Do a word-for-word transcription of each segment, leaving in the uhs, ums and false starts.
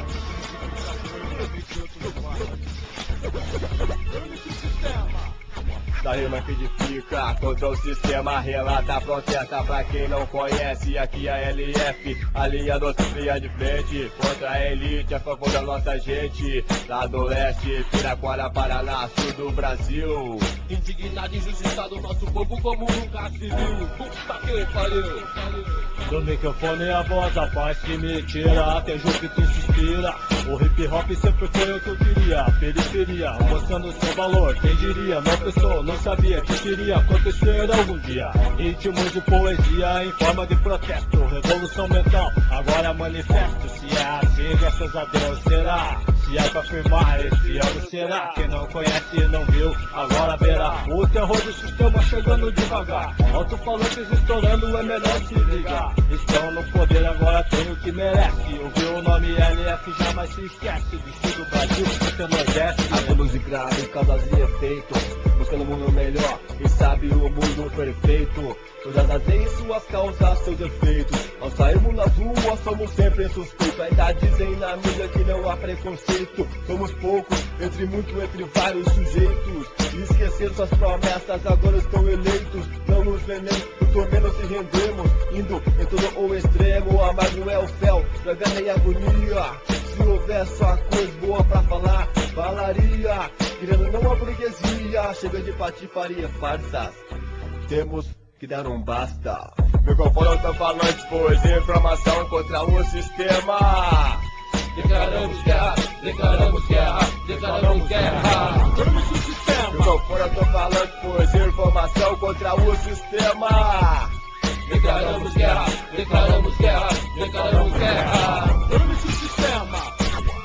Da rima que edifica contra o sistema, relata, protesta pra quem não conhece. Aqui a L F, a linha doce fria de frente contra a elite, a favor da nossa gente. Lá do leste, Piraquara, Paraná, sul do Brasil. Indignado, injustiçado, nosso povo como nunca se viu. Puta que pariu. Do microfone a voz, a paz que me tira, até Júpiter inspira. O hip hop sempre foi o que eu queria. Periferia, mostrando seu valor. Quem diria, não pensou, não sabia que iria acontecer algum dia. Ritmos de poesia em forma de protesto. Revolução mental, agora manifesto. Se é assim, graças a Deus será. Se é pra afirmar, esse ano será. Quem não conhece e não viu, agora verá. O terror do sistema chegando devagar. Alto-falantes estourando, é melhor se ligar. Estão no poder, agora tem o que merece. Ouviu o nome L F, jamais se esquece. Vestido do Brasil, até Nordeste. Atos e grave, causas e efeitos. Buscando um mundo melhor e sabe o mundo perfeito. Todas as em suas causas, seus efeitos. Ao sairmos nas ruas, somos sempre suspeitos. Ainda dizem na mídia que não há preconceito. Somos poucos, entre muito, entre vários sujeitos. E esqueceram suas promessas, agora estão eleitos. Não nos vendemos, muito menos se rendemos. Indo em todo o extremo, amargo é o fel, dragana e agonia. Se houver só coisa boa pra falar, falaria. Querendo não a burguesia, chega de patifaria, farsas. Temos que dar um basta. Microfone alto-falante, poesia, informação contra o sistema. Declaramos guerra, declaramos guerra, declaramos guerra. Microfone alto-falante, poesia, informação contra o sistema. Declaramos guerra, declaramos guerra, declaramos guerra. Dane-se o sistema.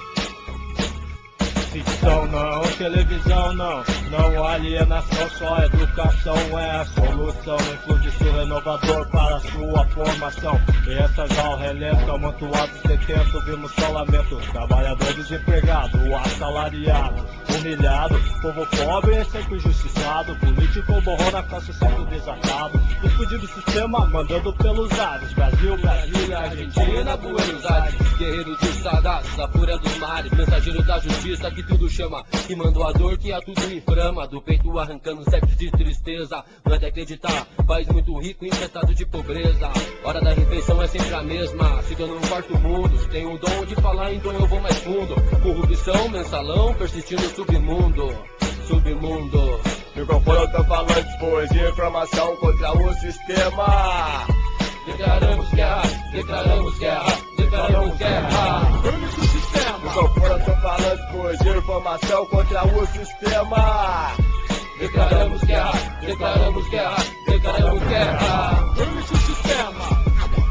Ficção não, televisão não, não alienação, só educação é a solução. Influxo renovador para sua formação. Essas ao relento, amontoados detento, vimos só lamento. Trabalhador desempregado, assalariado, humilhado. Povo pobre é sempre injustiçado. Político borrou na classe sempre desatado. Explodido o sistema, mandando pelos ares. Brasil, Brasília, Argentina, Buenos Aires. Guerreiro de Sadat, da fúria dos mares. Mensageiro da justiça que tudo chama. Que mandou a dor que a tudo inflama. Do peito arrancando séculos de tristeza. Não é de acreditar, país muito rico infestado de pobreza. Hora da refeição é sempre a mesma. Se tô no quarto mundo, se tenho o dom de falar, então eu vou mais fundo. Corrupção, mensalão, persistindo no submundo. Submundo. Microfone alto-falante, poesia, informação contra o sistema. Declaramos guerra, declaramos guerra, declaramos guerra. Dane-se o sistema. Microfone alto-falante, poesia, informação contra o sistema. Declaramos guerra, declaramos guerra, declaramos guerra. Dane-se o sistema.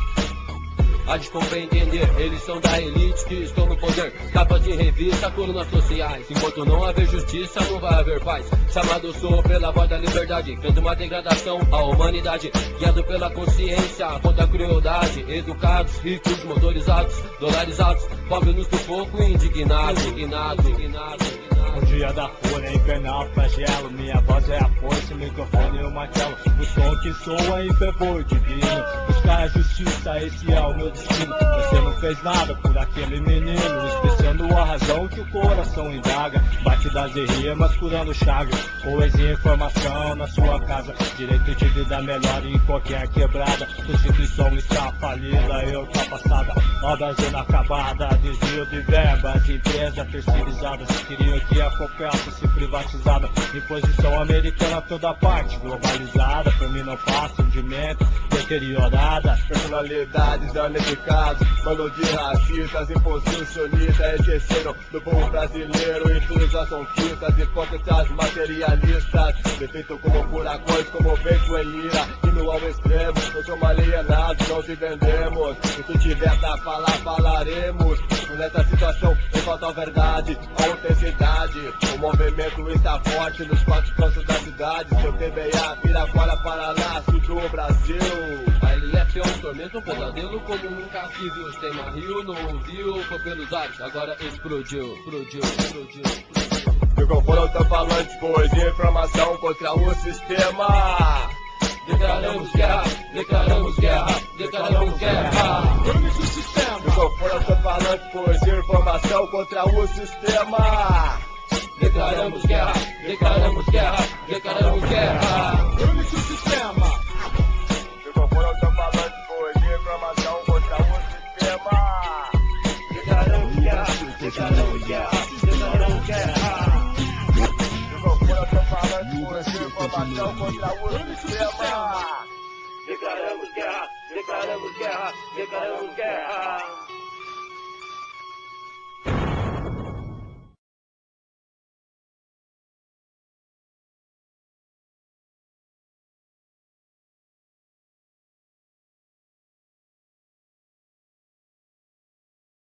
Há de compreender, eles são da elite que estão no poder. Capa de revista, colunas sociais. Enquanto não haver justiça, não vai haver paz. Chamado sou pela voz da liberdade, vendo uma degradação à humanidade. Guiado pela consciência, contra a crueldade. Educados, ricos, motorizados, dolarizados. Pobres no sufoco, indignados, indignados, indignados. Um dia da fúria, infernal, flagelo. Minha voz é a força, microfone e o martelo. O som que soa em fervor divino. Buscar a justiça, esse é o meu destino. Você não fez nada por aquele menino, especiando a razão que o coração indaga. Batidas e rimas curando chagas. Poesia e informação na sua casa. Direito de vida melhor em qualquer quebrada. Constituição está falida e ultrapassada. Obras inacabadas, desvio de verbas. Empresas terceirizadas queriam que a Copel fosse privatizada. Imposição americana toda parte, globalizada. Por mim não passa, hundimento, deteriorada. Personalidades danificadas, bando de racistas, imposicionistas, esqueceram do povo brasileiro. Intrusos as conquistas, hipócritas materialistas. Defeito como furacões, como vento em ira. Indo ao extremo, nós somos alienados, não se vendemos. E se tiver pra falar, falaremos. Nessa situação, não falta a verdade, a autenticidade. O movimento está forte nos quatro cantos da cidade. Seu T B A, Piraquara, Paraná, sul do Brasil. A L F é um tormento, um pesadelo como nunca se viu. Tema Rio, não ouviu, foi pelos ares, agora explodiu, explodiu, explodiu, explodiu. Microfone alto-falante, poesia, informação contra o sistema. Declaramos guerra, declaramos guerra, declaramos guerra. Dane-se o sistema. Microfone alto-falante, força informação contra o sistema. Declaramos guerra, declaramos guerra, declaramos guerra. Dane-se o sistema. Microfone alto-falante, força informação contra o sistema. Declaramos guerra, declaramos guerra, declaramos guerra. Microfone alto-falante, força informação contra o sistema. Declaramos guerra, declaramos guerra, declaramos guerra.